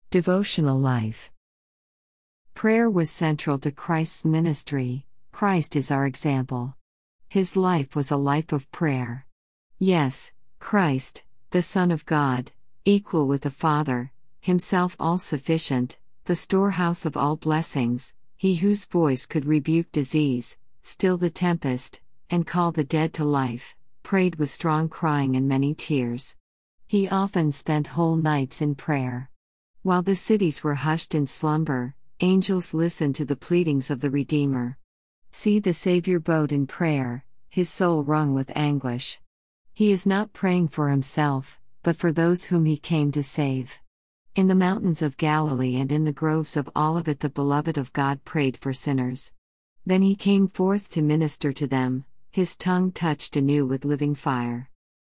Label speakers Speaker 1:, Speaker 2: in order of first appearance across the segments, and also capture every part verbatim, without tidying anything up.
Speaker 1: Devotional life. Prayer was central to Christ's ministry. Christ is our example. His life was a life of prayer. Yes, Christ, the Son of God, equal with the Father, himself all-sufficient, the storehouse of all blessings, he whose voice could rebuke disease, still the tempest, and call the dead to life, prayed with strong crying and many tears. He often spent whole nights in prayer. While the cities were hushed in slumber, angels listened to the pleadings of the Redeemer. See, the Savior bowed in prayer, his soul wrung with anguish. He is not praying for himself, but for those whom he came to save. In the mountains of Galilee and in the groves of Olivet, the beloved of God prayed for sinners. Then he came forth to minister to them, his tongue touched anew with living fire.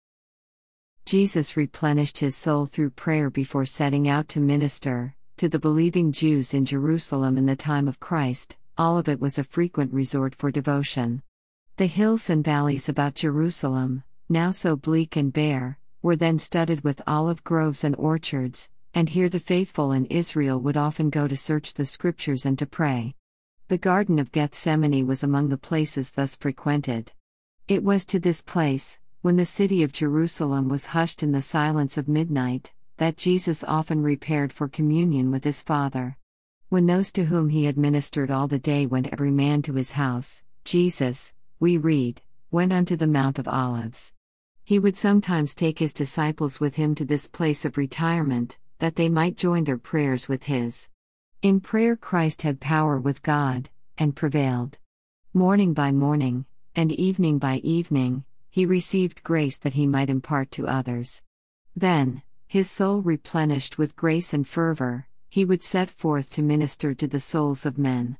Speaker 1: Jesus replenished his soul through prayer before setting out to minister to the believing Jews in Jerusalem in the time of Christ. Olivet was a frequent resort for devotion. The hills and valleys about Jerusalem, now so bleak and bare, were then studded with olive groves and orchards, and here the faithful in Israel would often go to search the scriptures and to pray. The Garden of Gethsemane was among the places thus frequented. It was to this place, when the city of Jerusalem was hushed in the silence of midnight, that Jesus often repaired for communion with his Father. When those to whom he had ministered all the day went every man to his house, Jesus, we read, went unto the Mount of Olives. He would sometimes take his disciples with him to this place of retirement, that they might join their prayers with his. In prayer Christ had power with God, and prevailed. Morning by morning, and evening by evening, he received grace that he might impart to others. Then, his soul replenished with grace and fervor, he would set forth to minister to the souls of men.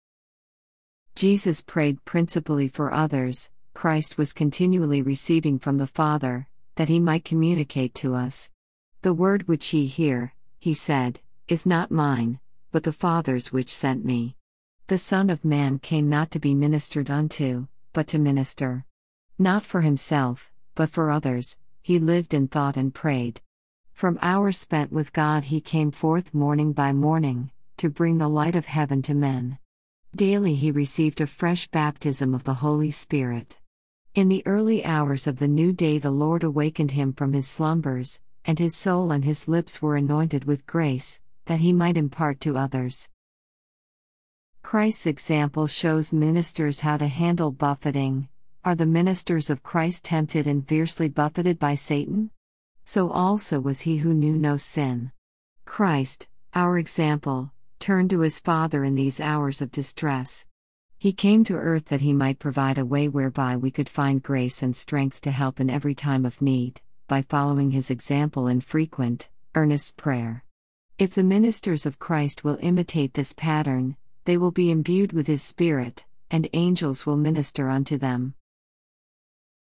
Speaker 1: Jesus prayed principally for others. Christ was continually receiving from the Father, that he might communicate to us. The word which ye hear, he said, is not mine, but the Father's which sent me. The Son of Man came not to be ministered unto, but to minister. Not for himself, but for others, he lived and thought and prayed. From hours spent with God he came forth morning by morning, to bring the light of heaven to men. Daily he received a fresh baptism of the Holy Spirit. In the early hours of the new day the Lord awakened him from his slumbers, and his soul and his lips were anointed with grace, that he might impart to others. Christ's example shows ministers how to handle buffeting. Are the ministers of Christ tempted and fiercely buffeted by Satan? So also was he who knew no sin. Christ, our example, turned to his Father in these hours of distress. He came to earth that he might provide a way whereby we could find grace and strength to help in every time of need, by following his example in frequent, earnest prayer. If the ministers of Christ will imitate this pattern, they will be imbued with his Spirit, and angels will minister unto them.